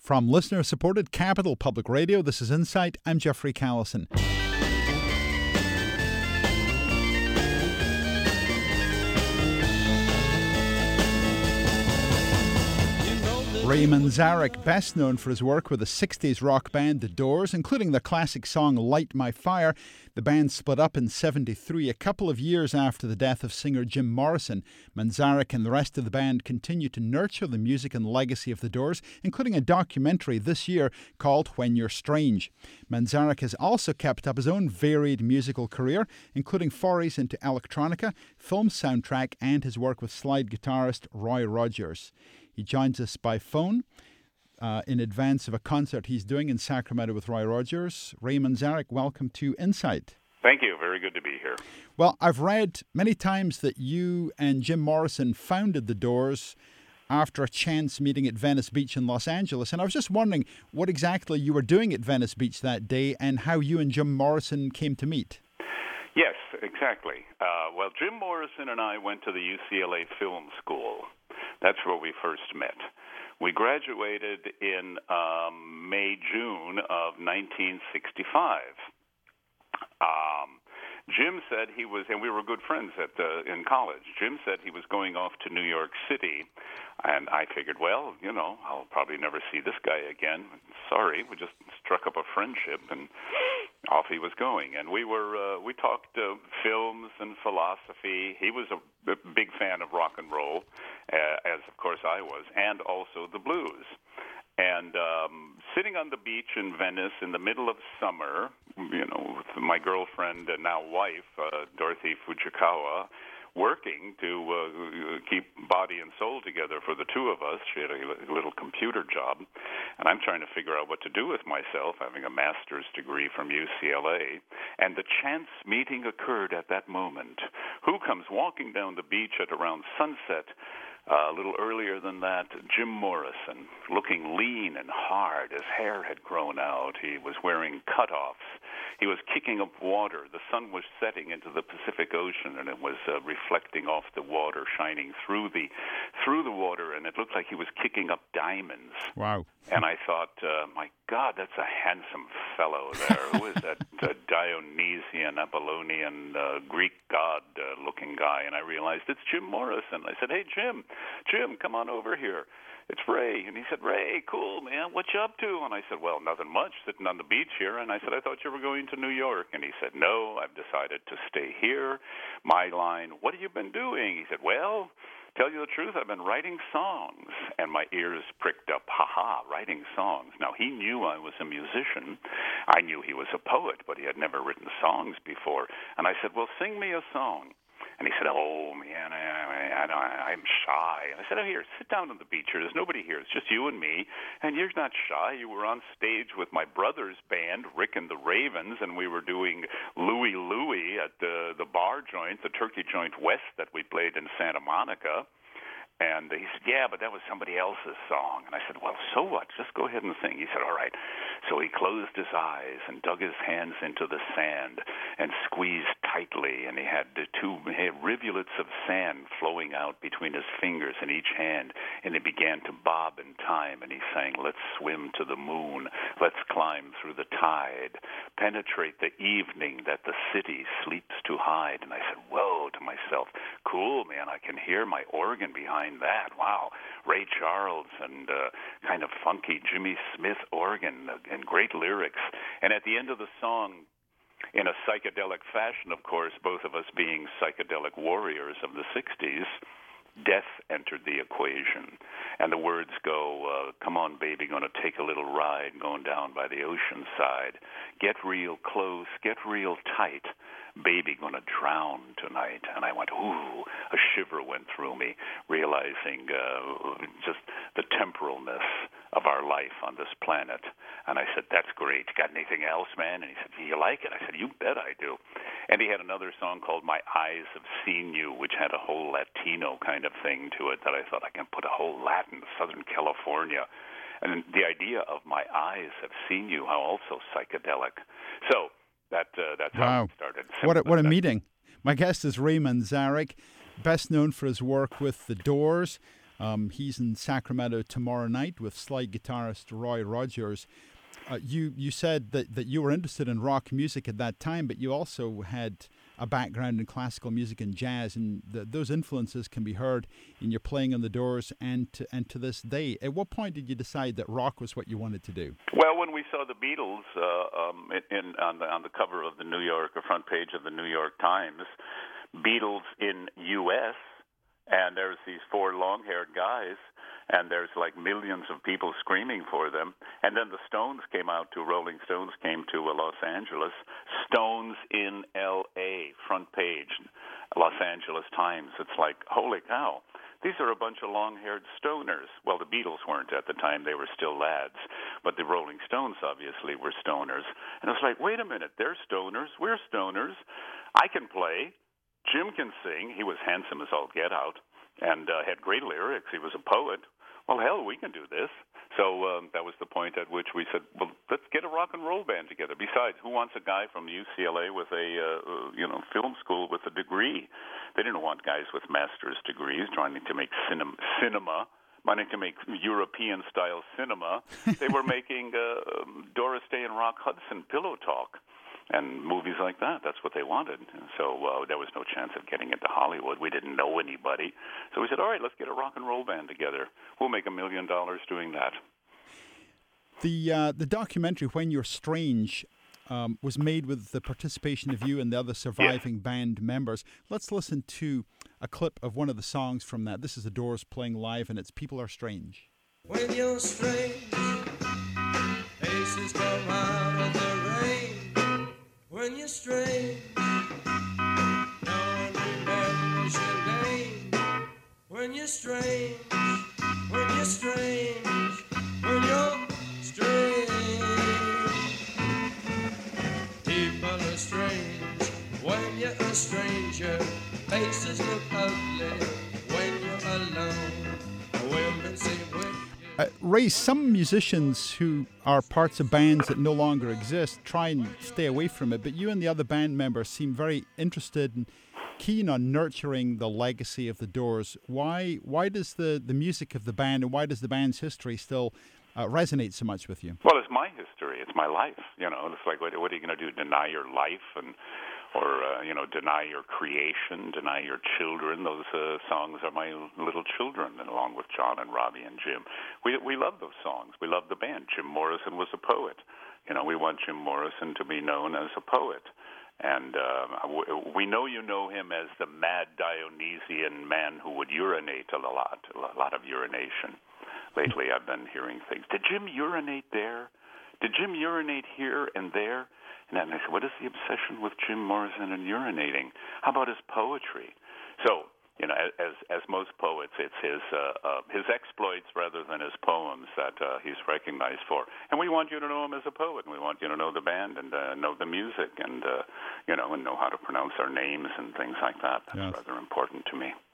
From listener-supported Capital Public Radio, this is Insight. I'm Jeffrey Callison. Ray Manzarek, best known for his work with the 60s rock band The Doors, including the classic song Light My Fire. The band split up in '73, a couple of years after the death of singer Jim Morrison. Manzarek and the rest of the band continue to nurture the music and legacy of The Doors, including a documentary this year called When You're Strange. Manzarek has also kept up his own varied musical career, including forays into electronica, film soundtrack, and his work with slide guitarist Roy Rogers. He joins us by phone in advance of a concert he's doing in Sacramento with Roy Rogers. Ray Manzarek, welcome to Insight. Thank you. Very good to be here. Well, I've read many times that you and Jim Morrison founded The Doors after a chance meeting at Venice Beach in Los Angeles. And I was just wondering what exactly you were doing at Venice Beach that day and how you and Jim Morrison came to meet. Yes, exactly. Well, Jim Morrison and I went to the UCLA Film School. That's where we first met. We graduated in May-June of 1965. Jim said he was, and we were good friends in college. Jim said he was going off to New York City, and I figured, well, I'll probably never see this guy again. Sorry, we just struck up a friendship, and off he was going. And we talked films and philosophy. He was a big fan of rock and roll, as of course I was, and also the blues. And sitting on the beach in Venice in the middle of summer, with my girlfriend and now wife, Dorothy Fujikawa, working to keep body and soul together for the two of us. She had a little computer job, and I'm trying to figure out what to do with myself, having a master's degree from UCLA. And the chance meeting occurred at that moment. Who comes walking down the beach at around sunset? A little earlier than that, Jim Morrison, looking lean and hard. His hair had grown out. He was wearing cutoffs. He was kicking up water. The sun was setting into the Pacific Ocean, and it was reflecting off the water, shining through the water, and it looked like he was kicking up diamonds. Wow. And I thought, my God, that's a handsome fellow there. Who is that Dionysian, Apollonian, Greek god-looking guy? And I realized it's Jim Morrison. I said, hey, Jim, come on over here. It's Ray. And he said, Ray, cool, man. What you up to? And I said, well, nothing much, sitting on the beach here. And I said, I thought you were going to New York. And he said, no, I've decided to stay here. My line, what have you been doing? He said, well, tell you the truth, I've been writing songs. And my ears pricked up. Writing songs. Now, he knew I was a musician. I knew he was a poet, but he had never written songs before. And I said, well, sing me a song. And he said, oh, man, I'm shy. And I said, oh, here, sit down on the beach here. There's nobody here. It's just you and me. And you're not shy. You were on stage with my brother's band, Rick and the Ravens, and we were doing Louie Louie at the bar joint, the Turkey Joint West that we played in Santa Monica. And he said, yeah, but that was somebody else's song. And I said, well, so what? Just go ahead and sing. He said, all right. So he closed his eyes and dug his hands into the sand and squeezed tightly. And he had rivulets of sand flowing out between his fingers in each hand. And they began to bob in time. And he sang, let's swim to the moon. Let's climb through the tide. Penetrate the evening that the city sleeps to hide. And I said, whoa, to myself, cool, man. I can hear my organ behind that. Wow. Ray Charles and kind of funky Jimmy Smith organ and great lyrics. And at the end of the song, in a psychedelic fashion, of course, both of us being psychedelic warriors of the 60s, death entered the equation. And the words go, come on, baby, gonna take a little ride going down by the ocean side. Get real close, get real tight. Baby, gonna drown tonight. And I went, ooh, a shiver went through me, realizing just the temporalness of our life on this planet. And I said, that's great. Got anything else, man? And he said, do you like it? I said, you bet I do. And he had another song called My Eyes Have Seen You, which had a whole Latino kind of thing to it that I thought I can put a whole Latin, Southern California. And the idea of My Eyes Have Seen You, how also psychedelic. So that's how it started. What a meeting. My guest is Ray Manzarek, best known for his work with The Doors, He's in Sacramento tomorrow night with slide guitarist Roy Rogers. You said that you were interested in rock music at that time, but you also had a background in classical music and jazz, and those influences can be heard in your playing on the Doors and to this day. At what point did you decide that rock was what you wanted to do? Well, when we saw the Beatles on the cover of the New York, or front page of the New York Times, Beatles in U.S., and there's these four long-haired guys, and there's like millions of people screaming for them. And then the Stones came out to, Rolling Stones came to Los Angeles. Stones in L.A., front page, Los Angeles Times. It's like, holy cow, these are a bunch of long-haired stoners. Well, the Beatles weren't at the time. They were still lads. But the Rolling Stones obviously were stoners. And it's like, wait a minute, they're stoners, we're stoners. I can play. Jim can sing. He was handsome as all get out and had great lyrics. He was a poet. Well, hell, we can do this. So that was the point at which we said, well, let's get a rock and roll band together. Besides, who wants a guy from UCLA with a film school with a degree? They didn't want guys with master's degrees trying to make cinema, wanting to make European-style cinema. They were making Doris Day and Rock Hudson pillow talk and movies like that. That's what they wanted. So there was no chance of getting into Hollywood. We didn't know anybody. So we said, all right, let's get a rock and roll band together. We'll make $1 million doing that. The documentary, When You're Strange, was made with the participation of you and the other surviving band members. Let's listen to a clip of one of the songs from that. This is the Doors playing live, and it's People Are Strange. When you're strange, faces come out of the rain. When you're strange, no one remembers your name. When you're strange, when you're strange, when you're strange. People are strange when you're a stranger. Faces look ugly when you're alone. Women say women. Ray, some musicians who are parts of bands that no longer exist try and stay away from it, but you and the other band members seem very interested and keen on nurturing the legacy of the Doors. Why does the music of the band and why does the band's history still resonate so much with you? Well, it's my history. It's my life. It's like, what are you going to do, deny your life or deny your creation, deny your children? Those songs are my little children, and along with John and Robbie and Jim. We love those songs. We love the band. Jim Morrison was a poet. We want Jim Morrison to be known as a poet. And we know you know him as the mad Dionysian man who would urinate a lot of urination. Lately I've been hearing things. Did Jim urinate there? Did Jim urinate here and there? And then I said, what is the obsession with Jim Morrison and urinating? How about his poetry? So, as most poets, it's his exploits rather than his poems that he's recognized for. And we want you to know him as a poet, and we want you to know the band and know the music and, and know how to pronounce our names and things like that. That's rather important to me.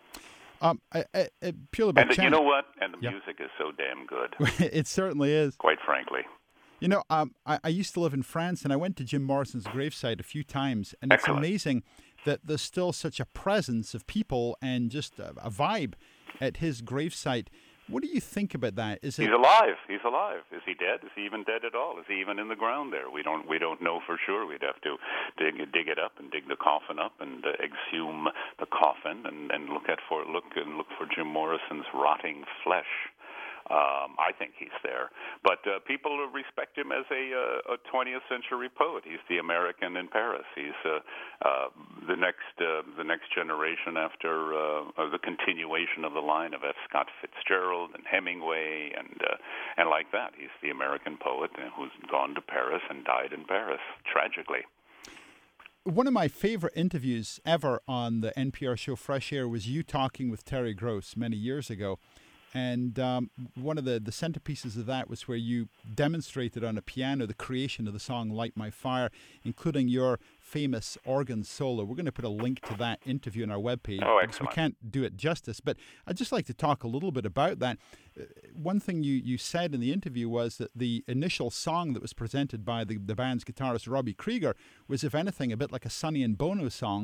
Purely by and chance. You know what? And the music is so damn good. It certainly is. Quite frankly. I used to live in France, and I went to Jim Morrison's gravesite a few times, and it's amazing that there's still such a presence of people and just a vibe at his gravesite. What do you think about that? He's alive. He's alive. Is he dead? Is he even dead at all? Is he even in the ground there? We don't know for sure. We'd have to dig it up and dig the coffin up and exhume the coffin and look for Jim Morrison's rotting flesh. I think he's there, but people respect him as a 20th century poet. He's the American in Paris. He's the next generation after the continuation of the line of F. Scott Fitzgerald and Hemingway and like that. He's the American poet who's gone to Paris and died in Paris tragically. One of my favorite interviews ever on the NPR show Fresh Air was you talking with Terry Gross many years ago. And one of the centerpieces of that was where you demonstrated on a piano the creation of the song Light My Fire, including your famous organ solo. We're going to put a link to that interview on our webpage because we can't do it justice. But I'd just like to talk a little bit about that. One thing you said in the interview was that the initial song that was presented by the band's guitarist Robbie Krieger was, if anything, a bit like a Sonny and Bono song.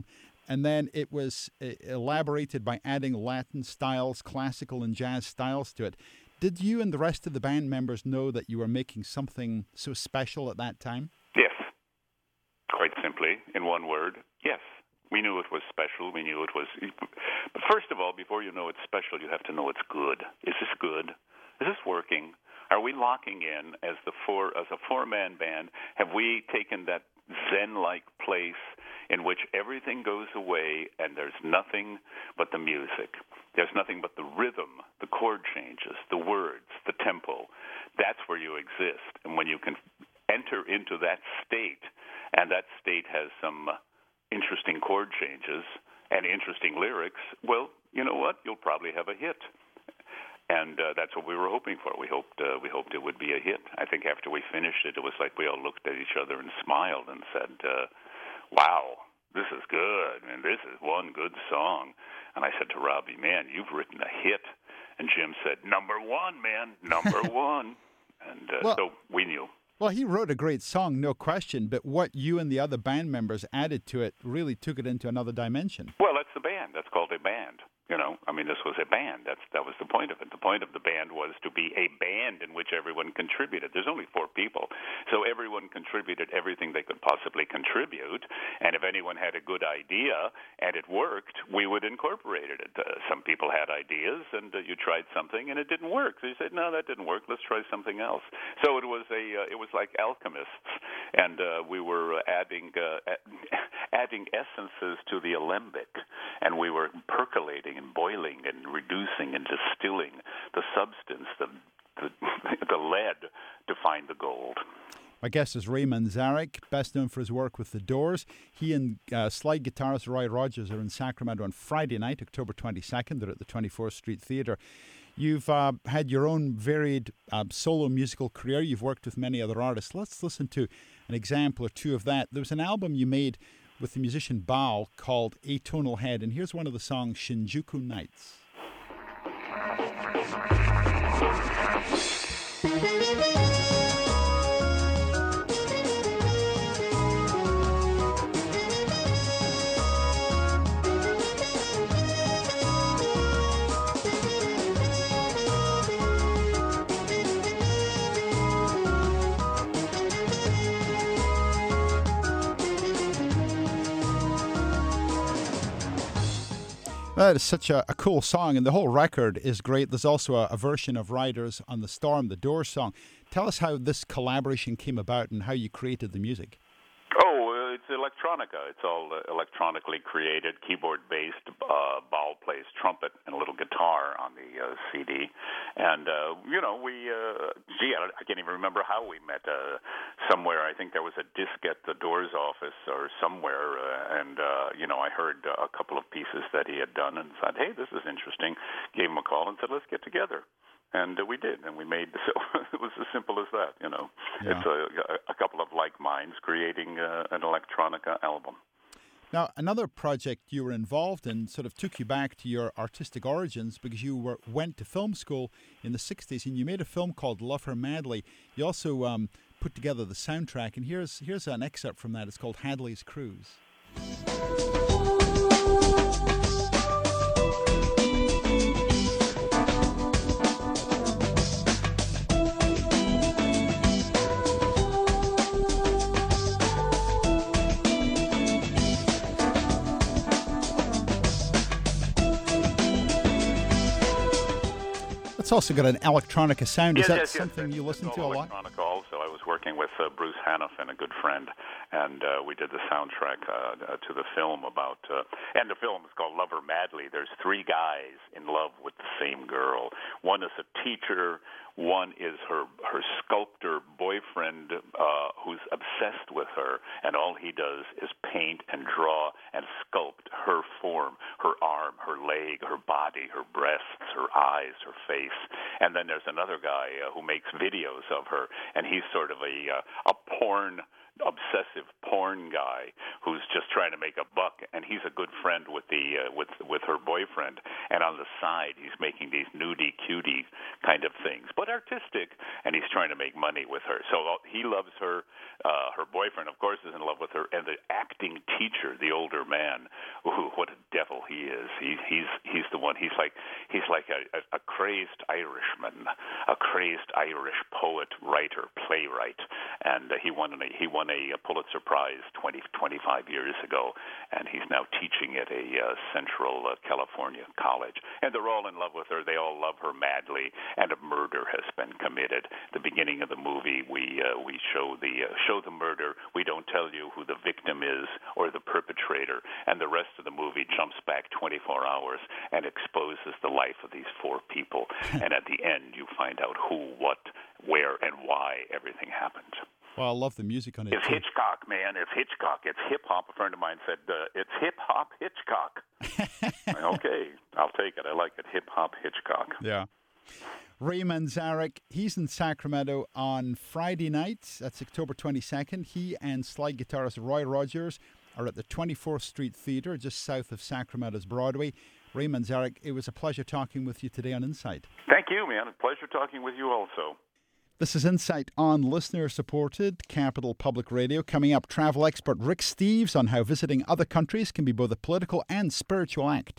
and then it was elaborated by adding Latin styles, classical and jazz styles to it. Did you and the rest of the band members know that you were making something so special at that time? Yes. Quite simply, in one word, yes. We knew it was special. We knew it was... But first of all, before you know it's special, you have to know it's good. Is this good? Is this working? Are we locking in as a four-man band? Have we taken that Zen-like place in which everything goes away and there's nothing but the music? There's nothing but the rhythm, the chord changes, the words, the tempo. That's where you exist. And when you can enter into that state, and that state has some interesting chord changes and interesting lyrics, well, you know what? You'll probably have a hit. And that's what we were hoping for. We hoped it would be a hit. I think after we finished it, it was like we all looked at each other and smiled and said, wow, this is good, and this is one good song. And I said to Robbie, man, you've written a hit. And Jim said, number one, man, number one. And so we knew. Well, he wrote a great song, no question, but what you and the other band members added to it really took it into another dimension. Well, that's the band. That's called a band. You know, I mean, this was a band. That was the point of it. The point of the band was to be a band in which everyone contributed. There's only 4 people, so everyone contributed everything they could possibly contribute. And if anyone had a good idea and it worked, we would incorporate it. Some people had ideas, and you tried something and it didn't work. So you said, no, that didn't work. Let's try something else. So it was like alchemists, and we were adding essences to the alembic, and we were percolating and boiling and reducing and distilling the substance, the lead, to find the gold. My guest is Ray Manzarek, best known for his work with The Doors. He and slide guitarist Roy Rogers are in Sacramento on Friday night, October 22nd. They're at the 24th Street Theatre. You've had your own varied solo musical career. You've worked with many other artists. Let's listen to an example or two of that. There was an album you made with the musician Bao called Atonal Head, and here's one of the songs, Shinjuku Nights. That is such a cool song, and the whole record is great. There's also a version of Riders on the Storm, the Doors song. Tell us how this collaboration came about and how you created the music. Oh, it's electronica. It's all electronically created, keyboard-based. Baal plays trumpet and a little guitar on the CD. And, I can't even remember how we met. Somewhere, I think there was a disc at the Doors office or somewhere, and I heard a couple of pieces that he had done and said, hey, this is interesting. Gave him a call and said, let's get together. And we did, and we made, so it was as simple as that, you know. Yeah. It's a couple of like minds creating an electronica album. Now, another project you were involved in sort of took you back to your artistic origins because you went to film school in the 60s and you made a film called Love Her Madly. You also put together the soundtrack, and here's an excerpt from that. It's called Hadley's Cruise. It's also got an electronica sound. Is that something you listen to a lot? Electronica also. I was working with Bruce Hannafin, a good friend, and we did the soundtrack to the film about... and the film is called Love Her Madly. There's 3 guys in love with the same girl. One is a teacher. One is her sculptor boyfriend who's obsessed with her, and all he does is paint and draw and sculpt her form, her arm, her leg, her body, her breasts, her eyes, her face. And then there's another guy who makes videos of her, and he's sort of a porn obsessive porn guy who's just trying to make a buck, and he's a good friend with with her boyfriend, and on the side he's making these nudie cutie kind of things, but artistic, and he's trying to make money with her. So he loves her. Her boyfriend, of course, is in love with her, and the acting teacher, the older man, ooh, what a devil he is. He's the one. He's like a crazed Irishman, a crazed Irish poet, writer, playwright, and he won a Pulitzer Prize 25 years ago, and he's now teaching at a Central California college. And they're all in love with her. They all love her madly, and a murder has been committed. The beginning of the movie, we show the murder. We don't tell you who the victim is or the perpetrator, and the rest of the movie jumps back 24 hours and exposes the life of these four people. And at the end, you find out who, what, where, and why everything happened. Well, I love the music on it. It's Hitchcock, man. It's Hitchcock. It's hip-hop. A friend of mine said, it's hip-hop Hitchcock. Okay, I'll take it. I like it. Hip-hop Hitchcock. Yeah. Ray Manzarek, he's in Sacramento on Friday night. That's October 22nd. He and slide guitarist Roy Rogers are at the 24th Street Theatre, just south of Sacramento's Broadway. Ray Manzarek, it was a pleasure talking with you today on Insight. Thank you, man. A pleasure talking with you also. This is Insight on listener-supported Capital Public Radio. Coming up, travel expert Rick Steves on how visiting other countries can be both a political and spiritual act.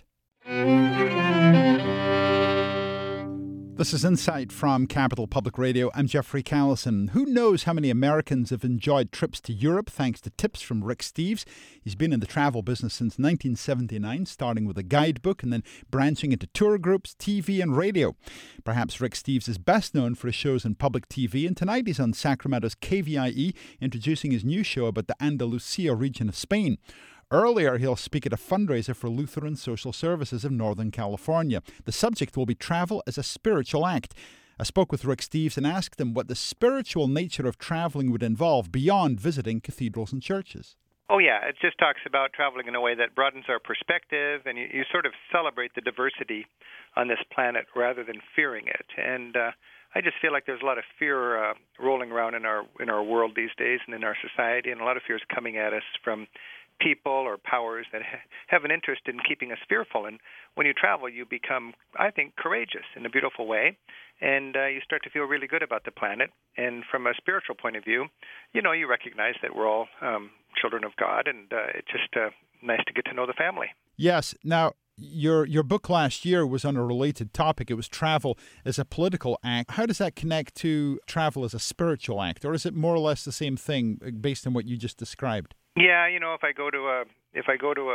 This is Insight from Capital Public Radio. I'm Jeffrey Callison. Who knows how many Americans have enjoyed trips to Europe thanks to tips from Rick Steves. He's been in the travel business since 1979, starting with a guidebook and then branching into tour groups, TV and radio. Perhaps Rick Steves is best known for his shows on public TV, and tonight he's on Sacramento's KVIE introducing his new show about the Andalusia region of Spain. Earlier, he'll speak at a fundraiser for Lutheran Social Services of Northern California. The subject will be travel as a spiritual act. I spoke with Rick Steves and asked him what the spiritual nature of traveling would involve beyond visiting cathedrals and churches. Oh, yeah. It just talks about traveling in a way that broadens our perspective, and you sort of celebrate the diversity on this planet rather than fearing it. And I just feel like there's a lot of fear rolling around in our world these days and in our society, and a lot of fear is coming at us from people or powers that have an interest in keeping us fearful. And when you travel, you become, I think, courageous in a beautiful way, and you start to feel really good about the planet. And from a spiritual point of view, you recognize that we're all children of God, and it's just nice to get to know the family. Yes. Now, your book last year was on a related topic. It was travel as a political act. How does that connect to travel as a spiritual act, or is it more or less the same thing based on what you just described? Yeah, if I go to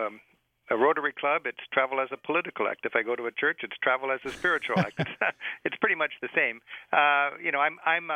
a Rotary Club, it's travel as a political act. If I go to a church, it's travel as a spiritual act. It's pretty much the same. I'm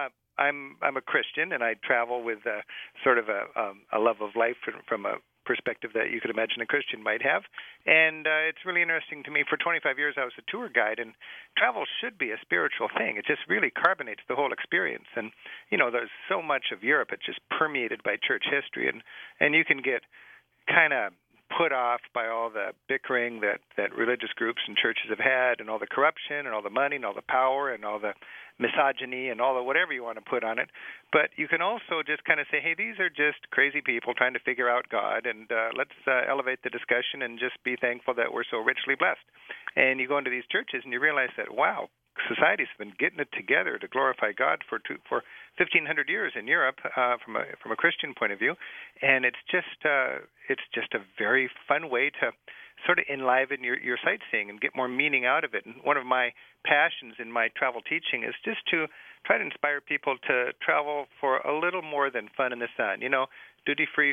a Christian, and I travel with sort of a love of life from a perspective that you could imagine a Christian might have. And it's really interesting to me. For 25 years, I was a tour guide, and travel should be a spiritual thing. It just really carbonates the whole experience. And, there's so much of Europe, it's just permeated by church history. And you can get kind of put off by all the bickering that religious groups and churches have had, and all the corruption and all the money and all the power and all the misogyny and all the whatever you want to put on it. But you can also just kind of say, hey, these are just crazy people trying to figure out God, and let's elevate the discussion and just be thankful that we're so richly blessed. And you go into these churches and you realize that, wow, society's been getting it together to glorify God for 1,500 years in Europe from a Christian point of view, and it's just a very fun way to sort of enliven your sightseeing and get more meaning out of it. And one of my passions in my travel teaching is just to try to inspire people to travel for a little more than fun in the sun. Duty-free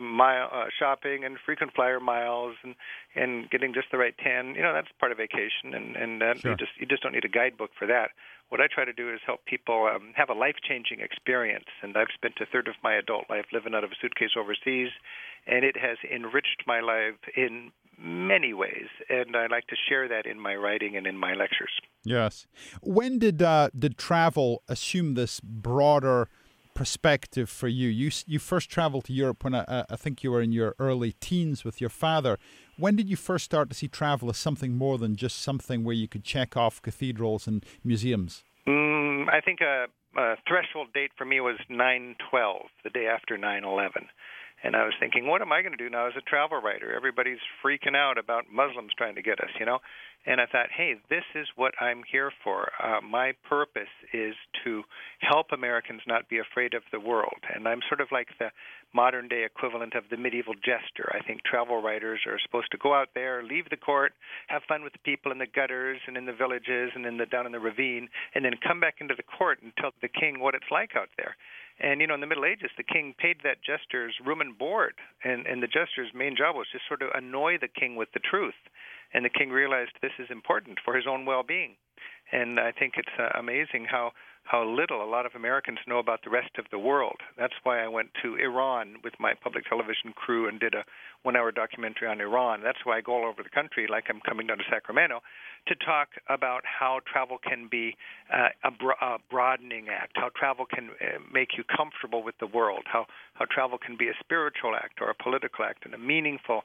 shopping and frequent flyer miles and getting just the right tan. That's part of vacation, and Sure. you just don't need a guidebook for that. What I try to do is help people have a life-changing experience. And I've spent a third of my adult life living out of a suitcase overseas, and it has enriched my life in many ways. And I like to share that in my writing and in my lectures. Yes. When did travel assume this broader perspective for you? You first traveled to Europe when I think you were in your early teens with your father. When did you first start to see travel as something more than just something where you could check off cathedrals and museums? I think threshold date for me was 9/12, the day after 9/11. And I was thinking, what am I going to do now as a travel writer? Everybody's freaking out about Muslims trying to get us, And I thought, hey, this is what I'm here for. My purpose is to help Americans not be afraid of the world. And I'm sort of like the modern-day equivalent of the medieval jester. I think travel writers are supposed to go out there, leave the court, have fun with the people in the gutters and in the villages and down in the ravine, and then come back into the court and tell the king what it's like out there. And, in the Middle Ages, the king paid that jester's room and board, and the jester's main job was just sort of annoy the king with the truth. And the king realized this is important for his own well-being. And I think it's amazing how little a lot of Americans know about the rest of the world. That's why I went to Iran with my public television crew and did a one-hour documentary on Iran. That's why I go all over the country, like I'm coming down to Sacramento, to talk about how travel can be a broadening act, how travel can make you comfortable with the world, how travel can be a spiritual act or a political act and a meaningful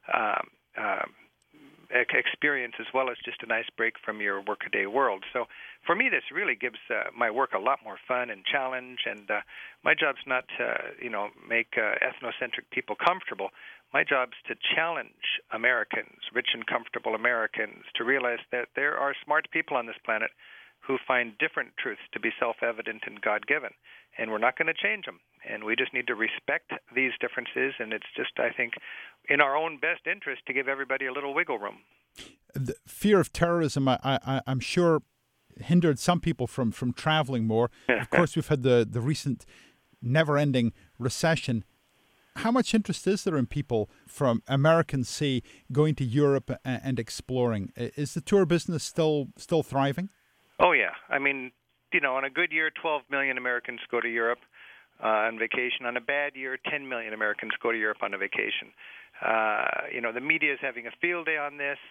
experience, as well as just a nice break from your workaday world. So for me, this really gives my work a lot more fun and challenge. And my job's not to, make ethnocentric people comfortable. My job's to challenge Americans, rich and comfortable Americans, to realize that there are smart people on this planet who find different truths to be self-evident and God-given. And we're not going to change them. And we just need to respect these differences. And it's just, I think, in our own best interest to give everybody a little wiggle room. The fear of terrorism, I'm sure, hindered some people from traveling more. Of course, we've had the recent never-ending recession. How much interest is there in people from Americans, say, going to Europe and exploring? Is the tour business still thriving? Oh, yeah. I mean, on a good year, 12 million Americans go to Europe on vacation. On a bad year, 10 million Americans go to Europe on a vacation. The media is having a field day on this.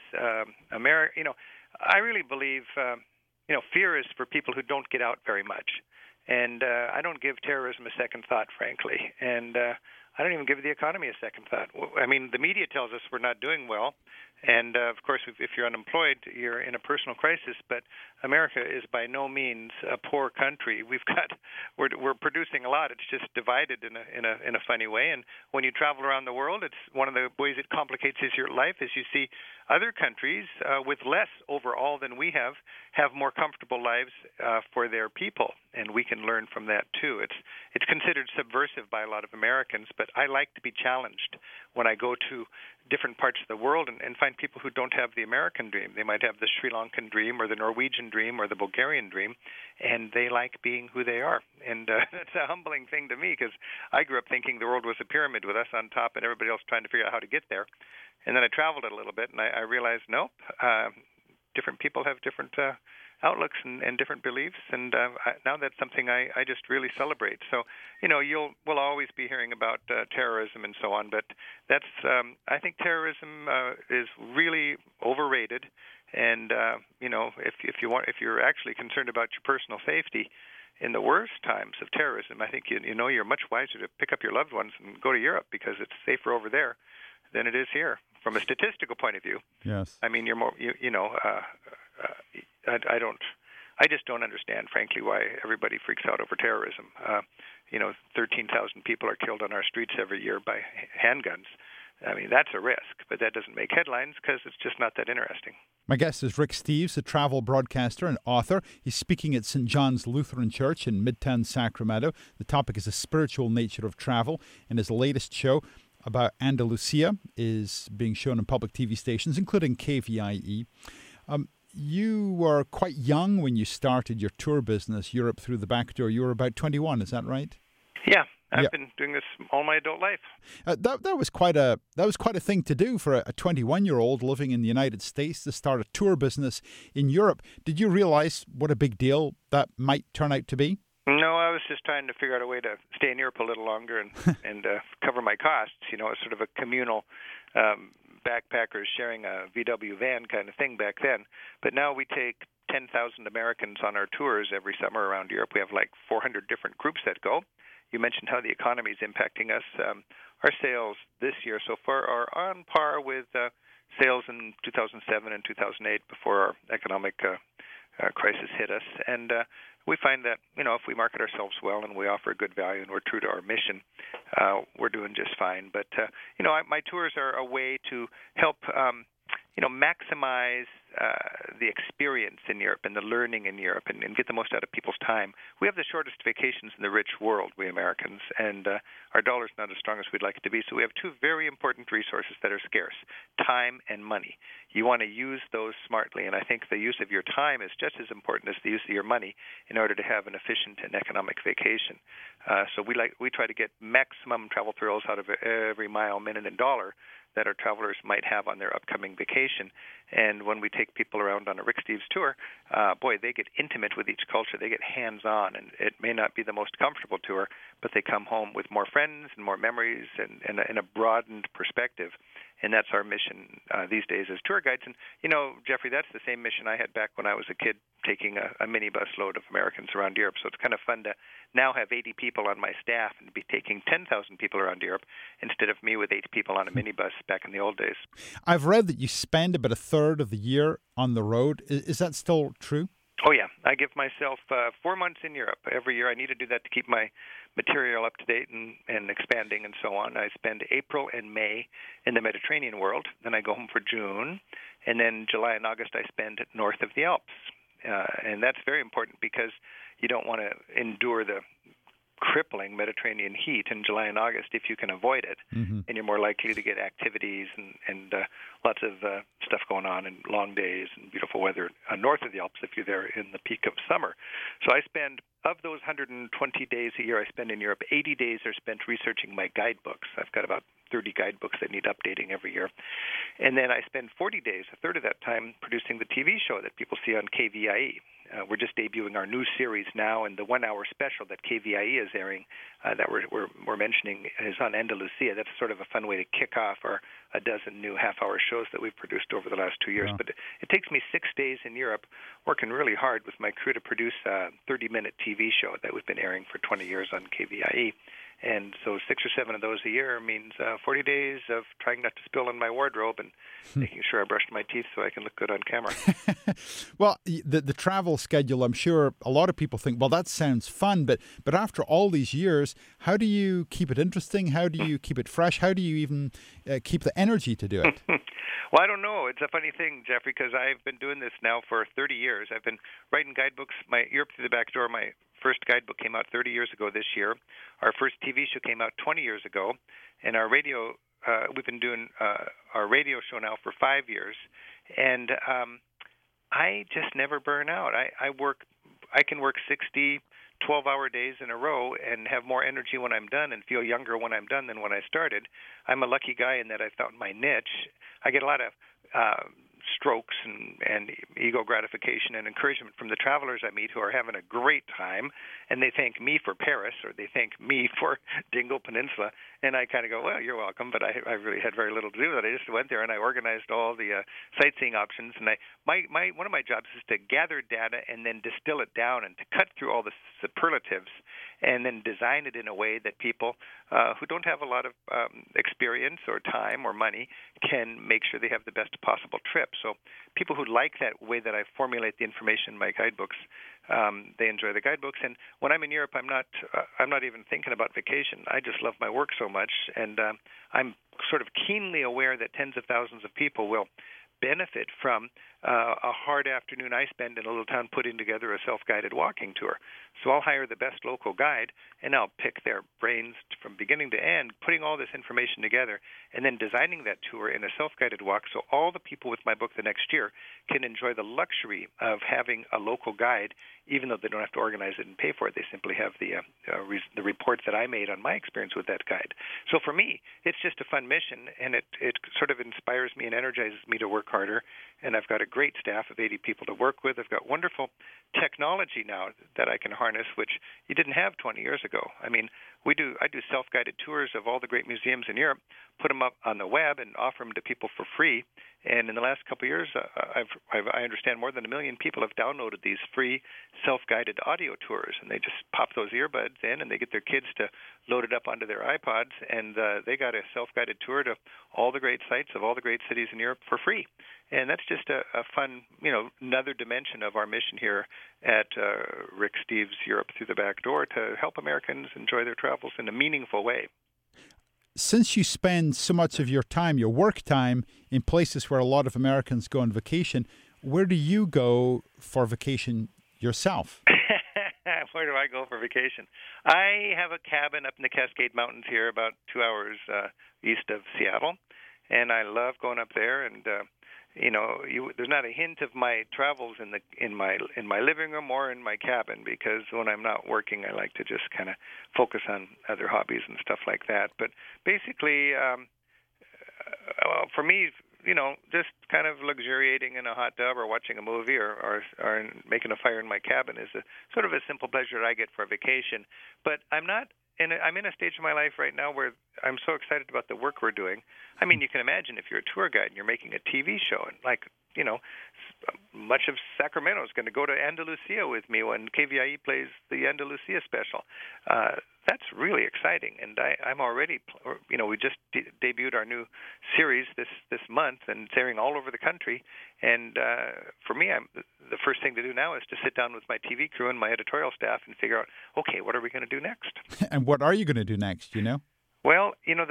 I really believe, fear is for people who don't get out very much. And I don't give terrorism a second thought, frankly. And I don't even give the economy a second thought. I mean, the media tells us we're not doing well. And, of course, if you're unemployed, you're in a personal crisis. But America is by no means a poor country. We're producing a lot. It's just divided in a funny way. And when you travel around the world, it's one of the ways it complicates your life is you see other countries with less overall than we have more comfortable lives for their people. And we can learn from that, too. It's considered subversive by a lot of Americans, but I like to be challenged when I go to different parts of the world and find people who don't have the American dream. They might have the Sri Lankan dream or the Norwegian dream or the Bulgarian dream, and they like being who they are. And that's a humbling thing to me because I grew up thinking the world was a pyramid with us on top and everybody else trying to figure out how to get there. And then I traveled it a little bit, and I realized, nope, different people have different outlooks and different beliefs, and now that's something I just really celebrate. So, we'll always be hearing about terrorism and so on, but that's I think terrorism is really overrated. And if you're actually concerned about your personal safety in the worst times of terrorism, I think you're much wiser to pick up your loved ones and go to Europe because it's safer over there than it is here from a statistical point of view. Yes. I mean, you're more I just don't understand, frankly, why everybody freaks out over terrorism. 13,000 people are killed on our streets every year by handguns. I mean, that's a risk, but that doesn't make headlines because it's just not that interesting. My guest is Rick Steves, a travel broadcaster and author. He's speaking at St. John's Lutheran Church in Midtown Sacramento. The topic is the spiritual nature of travel, and his latest show about Andalusia is being shown on public TV stations, including KVIE. You were quite young when you started your tour business, Europe Through the Back Door. You were about 21, is that right? Yeah, I've been doing this all my adult life. That was quite a thing to do for a 21-year-old living in the United States to start a tour business in Europe. Did you realize what a big deal that might turn out to be? No, I was just trying to figure out a way to stay in Europe a little longer and cover my costs. It's sort of a communal backpackers sharing a VW van kind of thing back then. But now we take 10,000 Americans on our tours every summer around Europe. We have like 400 different groups that go. You mentioned how the economy is impacting us. Our sales this year so far are on par with sales in 2007 and 2008 before our economic crisis hit us. And we find that, if we market ourselves well and we offer good value and we're true to our mission, we're doing just fine. But, my tours are a way to help, maximize the experience in Europe and the learning in Europe and get the most out of people's time. We have the shortest vacations in the rich world, we Americans, and our dollar's not as strong as we'd like it to be. So we have two very important resources that are scarce, time and money. You want to use those smartly, and I think the use of your time is just as important as the use of your money in order to have an efficient and economic vacation. So we try to get maximum travel thrills out of every mile, minute, and dollar that our travelers might have on their upcoming vacation. And when we take people around on a Rick Steves tour, they get intimate with each culture. They get hands-on, and it may not be the most comfortable tour, but they come home with more friends and more memories and a broadened perspective. And that's our mission these days as tour guides. And, Jeffrey, that's the same mission I had back when I was a kid taking a minibus load of Americans around Europe. So it's kind of fun to now have 80 people on my staff and be taking 10,000 people around Europe instead of me with 8 people on a minibus back in the old days. I've read that you spend about a third of the year on the road. Is that still true? Oh, yeah. I give myself 4 months in Europe every year. I need to do that to keep my material up to date and expanding and so on. I spend April and May in the Mediterranean world. Then I go home for June. And then July and August I spend north of the Alps. And that's very important because you don't want to endure the crippling Mediterranean heat in July and August if you can avoid it. Mm-hmm. And you're more likely to get activities and lots of stuff going on and long days and beautiful weather north of the Alps if you're there in the peak of summer. So I spend, of those 120 days a year I spend in Europe, 80 days are spent researching my guidebooks. I've got about 30 guidebooks that need updating every year. And then I spend 40 days, a third of that time, producing the TV show that people see on KVIE. We're just debuting our new series now, and the 1-hour special that KVIE is airing that we're mentioning is on Andalusia. That's sort of a fun way to kick off a dozen new half-hour shows that we've produced over the last 2 years. Wow. But it takes me 6 days in Europe working really hard with my crew to produce a 30-minute TV show that we've been airing for 20 years on KVIE. And so 6 or 7 of those a year means 40 days of trying not to spill in my wardrobe and making sure I brushed my teeth so I can look good on camera. Well, the travel schedule, I'm sure a lot of people think, well, that sounds fun, but after all these years, how do you keep it interesting? How do you keep it fresh? How do you even keep the energy to do it? Well, I don't know. It's a funny thing, Jeffrey, because I've been doing this now for 30 years. I've been writing guidebooks. My Europe Through the Back Door, my first guidebook came out 30 years ago this year. Our first TV show came out 20 years ago. And our radio, we've been doing our radio show now for 5 years. And I just never burn out. I can work 60, 12-hour days in a row and have more energy when I'm done and feel younger when I'm done than when I started. I'm a lucky guy in that I found my niche. I get a lot of strokes and ego gratification and encouragement from the travelers I meet who are having a great time, and they thank me for Paris or they thank me for Dingle Peninsula, and I kind of go, well, you're welcome, but I really had very little to do with it. I just went there and I organized all the sightseeing options, and one of my jobs is to gather data and then distill it down and to cut through all the superlatives and then design it in a way that people who don't have a lot of experience or time or money can make sure they have the best possible trip. So people who like that way that I formulate the information in my guidebooks, they enjoy the guidebooks. And when I'm in Europe, I'm not even thinking about vacation. I just love my work so much, and I'm sort of keenly aware that tens of thousands of people will benefit from a hard afternoon I spend in a little town putting together a self-guided walking tour. So I'll hire the best local guide, and I'll pick their brains from beginning to end, putting all this information together, and then designing that tour in a self-guided walk so all the people with my book the next year can enjoy the luxury of having a local guide, even though they don't have to organize it and pay for it. They simply have the report that I made on my experience with that guide. So for me, it's just a fun mission, and it sort of inspires me and energizes me to work harder. And I've got a great staff of 80 people to work with. I've got wonderful technology now that I can harness, which you didn't have 20 years ago. I mean, I do self-guided tours of all the great museums in Europe, put them up on the web and offer them to people for free. And in the last couple of years, I understand more than 1 million people have downloaded these free self-guided audio tours, and they just pop those earbuds in, and they get their kids to load it up onto their iPods, and they got a self-guided tour to all the great sites of all the great cities in Europe for free. And that's just a fun, another dimension of our mission here at Rick Steves Europe Through the Back Door, to help Americans enjoy their travels in a meaningful way. Since you spend so much of your time, your work time, in places where a lot of Americans go on vacation, where do you go for vacation yourself? Where do I go for vacation? I have a cabin up in the Cascade Mountains here, about 2 hours east of Seattle, and I love going up there. And there's not a hint of my travels in my living room or in my cabin, because when I'm not working, I like to just kind of focus on other hobbies and stuff like that. But basically, for me, just kind of luxuriating in a hot tub or watching a movie or making a fire in my cabin is a sort of a simple pleasure that I get for a vacation. But I'm in a stage of my life right now where I'm so excited about the work we're doing. I mean, you can imagine if you're a tour guide and you're making a TV show, and much of Sacramento is going to go to Andalusia with me when KVIE plays the Andalusia special. That's really exciting, and I'm already, we just debuted our new series this month, and it's airing all over the country. And for me, the first thing to do now is to sit down with my TV crew and my editorial staff and figure out, okay, what are we going to do next? And what are you going to do next, Well,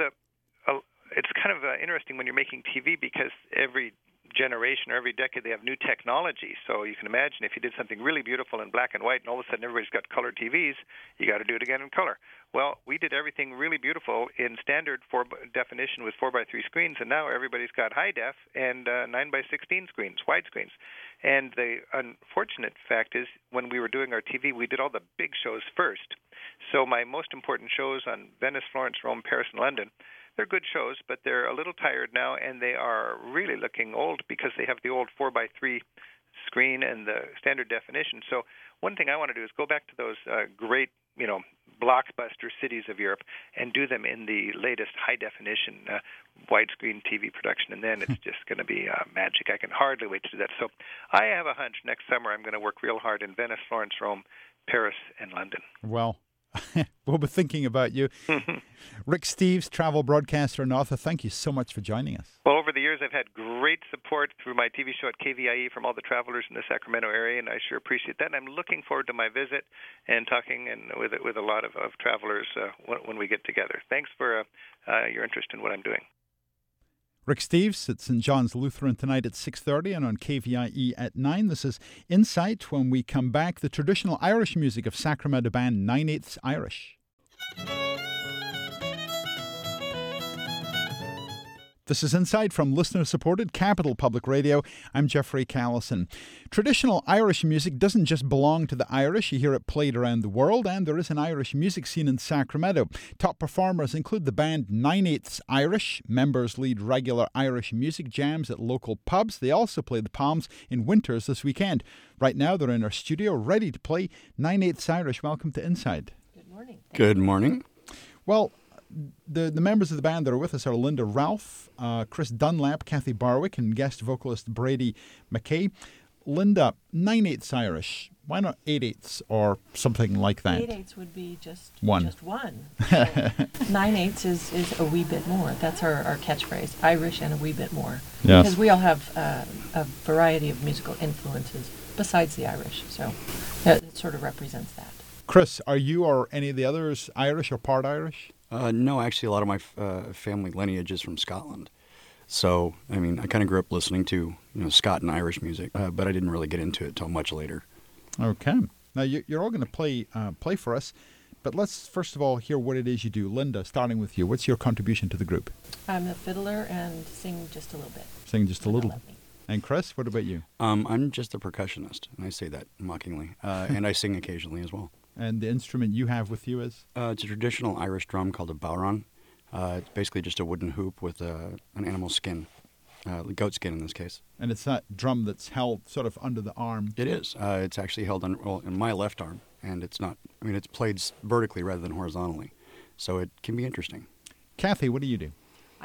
it's kind of interesting when you're making TV, because every generation or every decade they have new technology. So you can imagine if you did something really beautiful in black and white and all of a sudden everybody's got color TVs, you got to do it again in color. Well, we did everything really beautiful in standard 4 definition with 4:3 screens, and now everybody's got high def and 9:16 screens, wide screens. And the unfortunate fact is, when we were doing our TV, we did all the big shows first. So my most important shows on Venice, Florence, Rome, Paris, and London, they're good shows, but they're a little tired now, and they are really looking old because they have the old 4:3 screen and the standard definition. So one thing I want to do is go back to those great, blockbuster cities of Europe and do them in the latest high-definition widescreen TV production, and then it's just going to be magic. I can hardly wait to do that. So I have a hunch next summer I'm going to work real hard in Venice, Florence, Rome, Paris, and London. Well, we'll be thinking about you. Rick Steves, travel broadcaster and author, thank you so much for joining us. Well, over the years, I've had great support through my TV show at KVIE from all the travelers in the Sacramento area, and I sure appreciate that. And I'm looking forward to my visit and talking with a lot of travelers when we get together. Thanks for your interest in what I'm doing. Rick Steves at St. John's Lutheran tonight at 6:30 and on KVIE at 9. This is Insight. When we come back, the traditional Irish music of Sacramento band 9/8 Irish. This is Insight from listener-supported Capital Public Radio. I'm Jeffrey Callison. Traditional Irish music doesn't just belong to the Irish. You hear it played around the world, and there is an Irish music scene in Sacramento. Top performers include the band 9/8 Irish. Members lead regular Irish music jams at local pubs. They also play the Palms in Winters this weekend. Right now, they're in our studio ready to play 9/8 Irish. Welcome to Inside. Good morning. Good morning. Well, the members of the band that are with us are Linda Ralph, Chris Dunlap, Kathy Barwick, and guest vocalist Brady McKay. Linda, 9/8 Irish. Why not 8/8 or something like that? 8/8 would be just one. Just one. So 9/8 is a wee bit more. That's our catchphrase, Irish and a wee bit more. Yes. Because we all have a variety of musical influences besides the Irish. So it sort of represents that. Chris, are you or any of the others Irish or part Irish? No, actually, a lot of my family lineage is from Scotland. So, I mean, I kind of grew up listening to Scot and Irish music, but I didn't really get into it till much later. Okay. Now, you're all going to play for us, but let's first of all hear what it is you do. Linda, starting with you, what's your contribution to the group? I'm a fiddler and sing just a little bit. Sing just a little. And Chris, what about you? I'm just a percussionist, and I say that mockingly, and I sing occasionally as well. And the instrument you have with you is? It's a traditional Irish drum called a bowron. It's basically just a wooden hoop with an animal skin, goat skin in this case. And it's that drum that's held sort of under the arm? It is. It's actually held in my left arm, and it's not. I mean, it's played vertically rather than horizontally, so it can be interesting. Kathy, what do you do?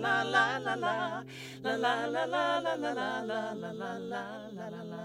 la la la la la la la la la la la la la la la la la.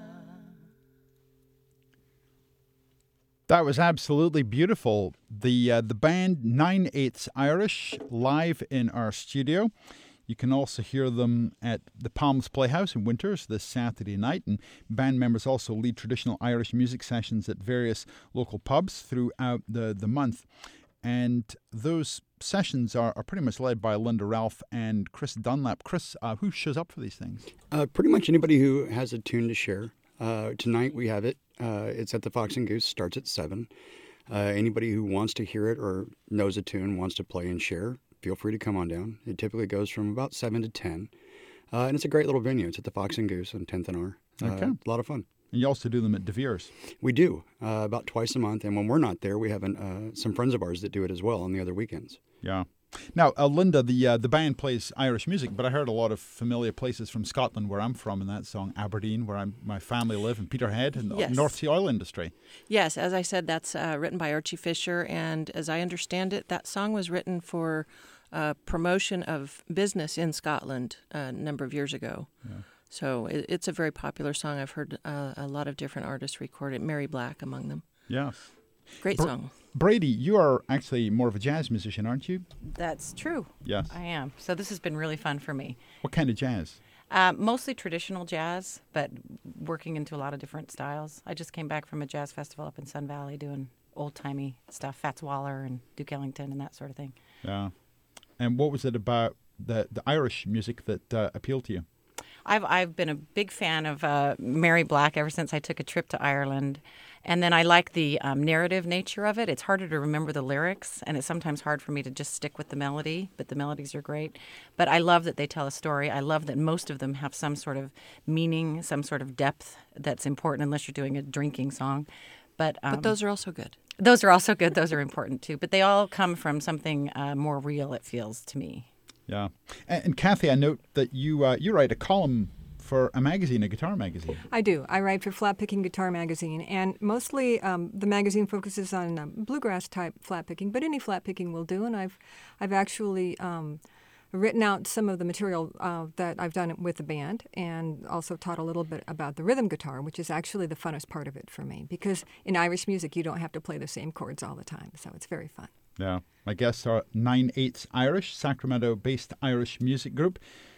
That was absolutely beautiful. The band 9/8 Irish live in our studio. You can also hear them at the Palms Playhouse in Winters this Saturday night, and band members also lead traditional Irish music sessions at various local pubs throughout the month. And those sessions are pretty much led by Linda Ralph and Chris Dunlap. Chris, who shows up for these things? Pretty much anybody who has a tune to share. Tonight we have it. It's at the Fox and Goose, starts at 7. Anybody who wants to hear it or knows a tune, wants to play and share, feel free to come on down. It typically goes from about 7 to 10. And it's a great little venue. It's at the Fox and Goose on 10th and R. Okay. A lot of fun. And you also do them at De Vere's. We do, about twice a month. And when we're not there, we have some friends of ours that do it as well on the other weekends. Yeah. Now, Linda, the band plays Irish music, but I heard a lot of familiar places from Scotland where I'm from in that song, Aberdeen, where my family live, and Peterhead, and Yes. North Sea oil industry. Yes, as I said, that's written by Archie Fisher, and as I understand it, that song was written for promotion of business in Scotland a number of years ago. Yeah. So it's a very popular song. I've heard a lot of different artists record it, Mary Black among them. Yes. Great song. Brady, you are actually more of a jazz musician, aren't you? That's true. Yes. I am. So this has been really fun for me. What kind of jazz? Mostly traditional jazz, but working into a lot of different styles. I just came back from a jazz festival up in Sun Valley doing old-timey stuff, Fats Waller and Duke Ellington and that sort of thing. Yeah. And what was it about the Irish music that appealed to you? I've been a big fan of Mary Black ever since I took a trip to Ireland. And then I like the narrative nature of it. It's harder to remember the lyrics, and it's sometimes hard for me to just stick with the melody, but the melodies are great. But I love that they tell a story. I love that most of them have some sort of meaning, some sort of depth that's important, unless you're doing a drinking song. But those are also good. Those are also good. Those are important, too. But they all come from something more real, it feels to me. Yeah. And Kathy, I note that you write a column for a magazine, a guitar magazine. I do. I write for Flat Picking Guitar Magazine, and mostly the magazine focuses on bluegrass type flat picking, but any flat picking will do. And I've actually written out some of the material that I've done with the band, and also taught a little bit about the rhythm guitar, which is actually the funnest part of it for me, because in Irish music you don't have to play the same chords all the time, so it's very fun. Yeah. My guests are 9/8 Irish, Sacramento-based Irish music group.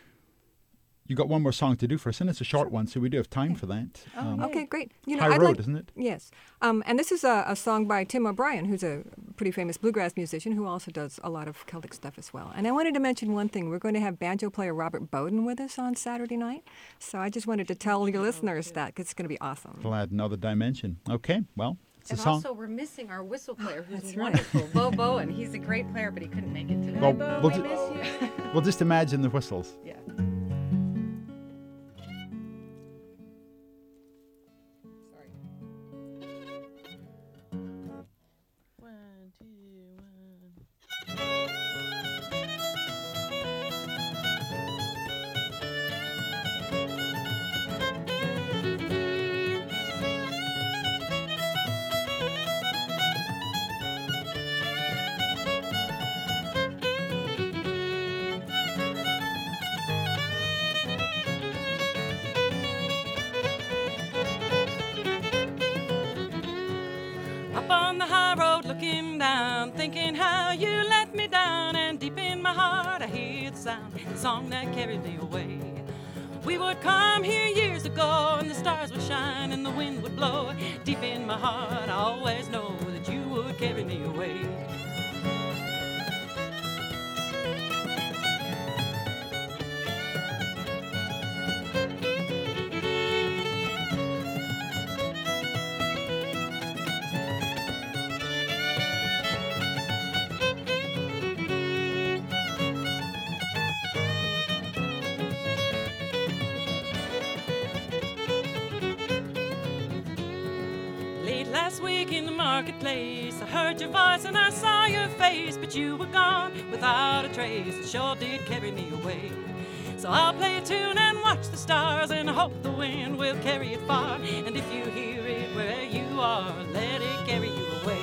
You got one more song to do for us, and it's a short one, so we do have time for that. Okay, great. High Road, isn't it? Yes. And this is a song by Tim O'Brien, who's a pretty famous bluegrass musician who also does a lot of Celtic stuff as well. And I wanted to mention one thing. We're going to have banjo player Robert Bowden with us on Saturday night. So I just wanted to tell your listeners that, 'cause it's going to be awesome. It'll add another dimension. Okay, well, it's a And song. also, we're missing our whistle player, who's wonderful, Bo Bowen. He's a great player, but he couldn't make it today. Well, we'll just imagine the whistles. Yeah. Up on the high road looking down, thinking how you let me down, and deep in my heart I hear the sound, the song that carried me away. We would come here years ago, and the stars would shine and the wind would blow. Deep in my heart I always know that you would carry me away. Late last week in the marketplace, I heard your voice and I saw your face, but you were gone without a trace. It sure did carry me away. So I'll play a tune and watch the stars, and I hope the wind will carry it far. And if you hear it where you are, let it carry you away.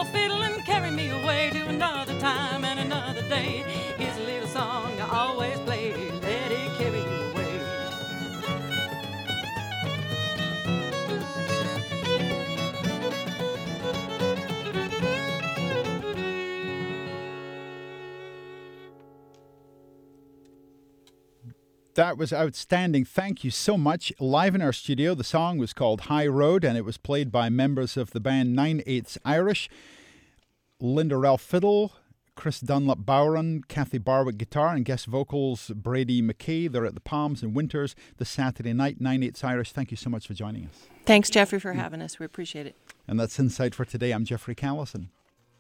fiddle and carry me away to another time and another day. Here's a little song I always play, let it carry you away. That was outstanding. Thank you so much. Live in our studio, the song was called High Road, and it was played by members of the band 9/8 Irish. Linda Ralph fiddle, Chris Dunlop Bowron, Kathy Barwick guitar, and guest vocals Brady McKay. They're at the Palms in Winters this Saturday night. 9/8 Irish, thank you so much for joining us. Thanks, Jeffrey, for having us. We appreciate it. And that's Insight for today. I'm Jeffrey Callison.